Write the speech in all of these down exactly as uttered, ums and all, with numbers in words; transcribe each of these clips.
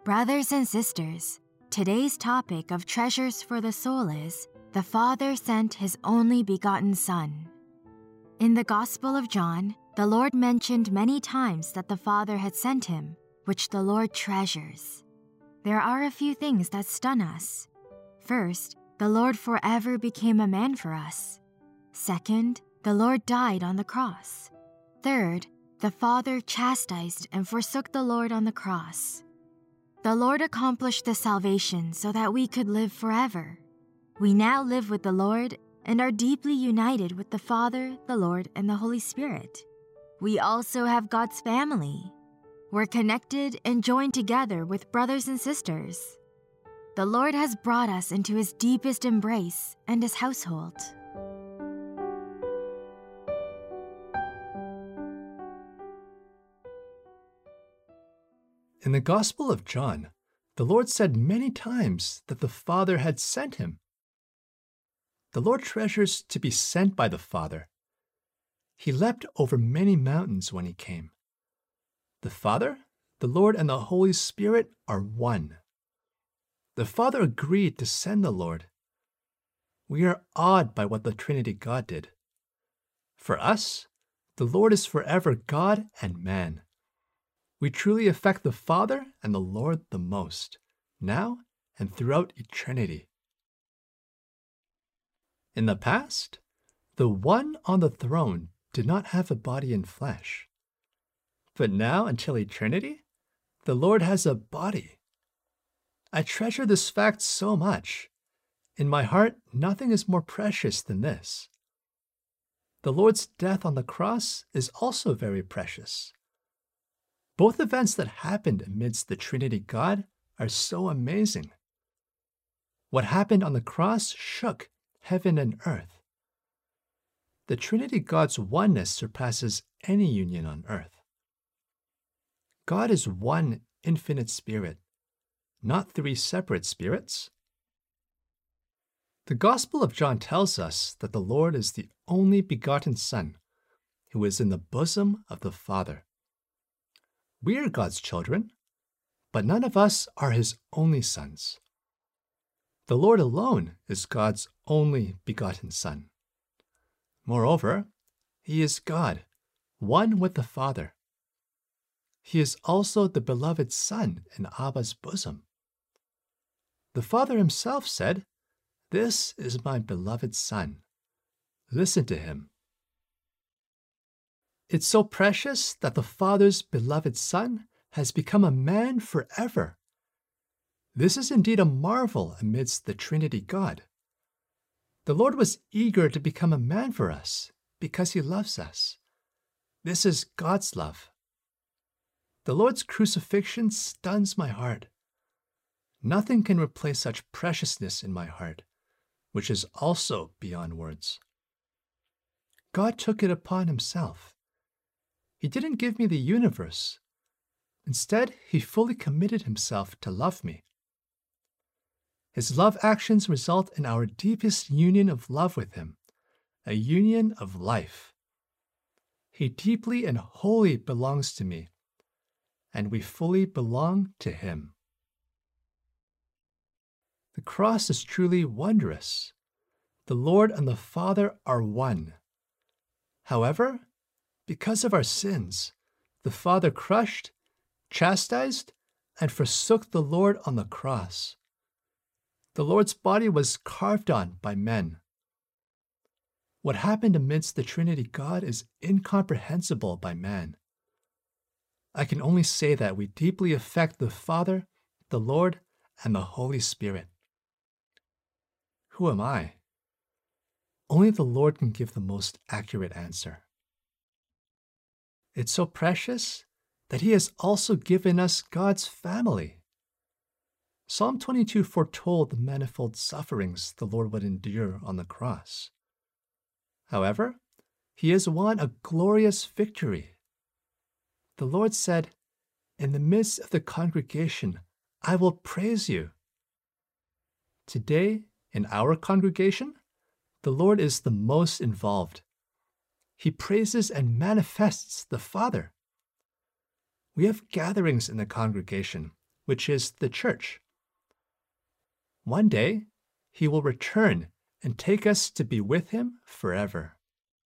Brothers and sisters, today's topic of Treasures for the Soul is the Father sent His only begotten Son. In the Gospel of John, the Lord mentioned many times that the Father had sent Him, which the Lord treasures. There are a few things that stun us. First, the Lord forever became a man for us. Second, the Lord died on the cross. Third, the Father chastised and forsook the Lord on the cross. The Lord accomplished the salvation so that we could live forever. We now live with the Lord and are deeply united with the Father, the Lord, and the Holy Spirit. We also have God's family. We're connected and joined together with brothers and sisters. The Lord has brought us into His deepest embrace and His household. In the Gospel of John, the Lord said many times that the Father had sent Him. The Lord treasures to be sent by the Father. He leapt over many mountains when He came. The Father, the Lord, and the Holy Spirit are one. The Father agreed to send the Lord. We are awed by what the Trinity God did. For us, the Lord is forever God and man. We truly affect the Father and the Lord the most, now and throughout eternity. In the past, the one on the throne did not have a body and flesh. But now, until eternity, the Lord has a body. I treasure this fact so much. In my heart, nothing is more precious than this. The Lord's death on the cross is also very precious. Both events that happened amidst the Trinity God are so amazing. What happened on the cross shook heaven and earth. The Trinity God's oneness surpasses any union on earth. God is one infinite spirit, not three separate spirits. The Gospel of John tells us that the Lord is the only begotten Son, who is in the bosom of the Father. We are God's children, but none of us are His only sons. The Lord alone is God's only begotten Son. Moreover, He is God, one with the Father. He is also the beloved Son in Abba's bosom. The Father Himself said, "This is my beloved Son. Listen to Him." It's so precious that the Father's beloved Son has become a man forever. This is indeed a marvel amidst the Trinity God. The Lord was eager to become a man for us because He loves us. This is God's love. The Lord's crucifixion stuns my heart. Nothing can replace such preciousness in my heart, which is also beyond words. God took it upon Himself. He didn't give me the universe. Instead, He fully committed Himself to love me. His love actions result in our deepest union of love with Him, a union of life. He deeply and wholly belongs to me, and we fully belong to Him. The cross is truly wondrous. The Lord and the Father are one. However, because of our sins, the Father crushed, chastised, and forsook the Lord on the cross. The Lord's body was carved on by men. What happened amidst the Trinity God is incomprehensible by man. I can only say that we deeply affect the Father, the Lord, and the Holy Spirit. Who am I? Only the Lord can give the most accurate answer. It's so precious that He has also given us God's family. Psalm twenty-two foretold the manifold sufferings the Lord would endure on the cross. However, He has won a glorious victory. The Lord said, "In the midst of the congregation, I will praise you." Today, in our congregation, the Lord is the most involved. He praises and manifests the Father. We have gatherings in the congregation which is the church. One day, he will return and take us to be with him forever.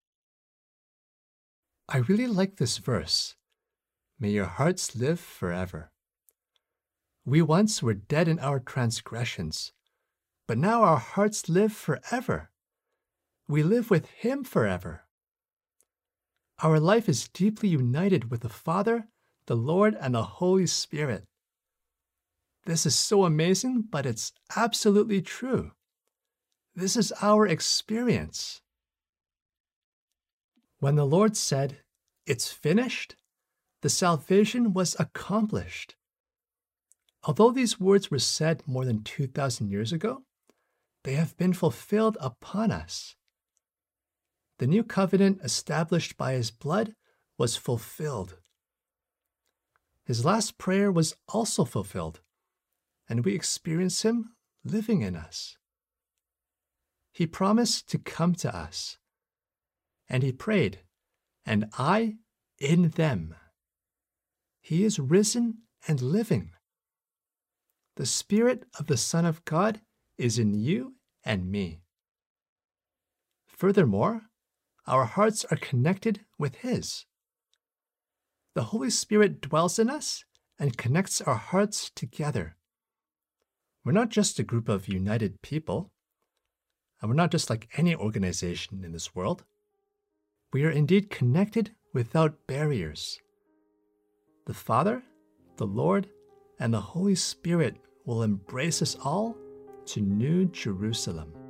I really like this verse. May your hearts live forever. We once were dead in our transgressions, but now our hearts live forever. We live with him forever. Our life is deeply united with the Father, the Lord, and the Holy Spirit. This is so amazing, but it's absolutely true. This is our experience. When the Lord said, "It's finished," the salvation was accomplished. Although these words were said more than two thousand years ago, they have been fulfilled upon us. The new covenant established by his blood was fulfilled. His last prayer was also fulfilled, and we experience him living in us. He promised to come to us, and he prayed, "And I in them." He is risen and living. The Spirit of the Son of God is in you and me. Furthermore, our hearts are connected with his. The Holy Spirit dwells in us and connects our hearts together. We're not just a group of united people, and we're not just like any organization in this world. We are indeed connected without barriers. The Father, the Lord, and the Holy Spirit will embrace us all to New Jerusalem.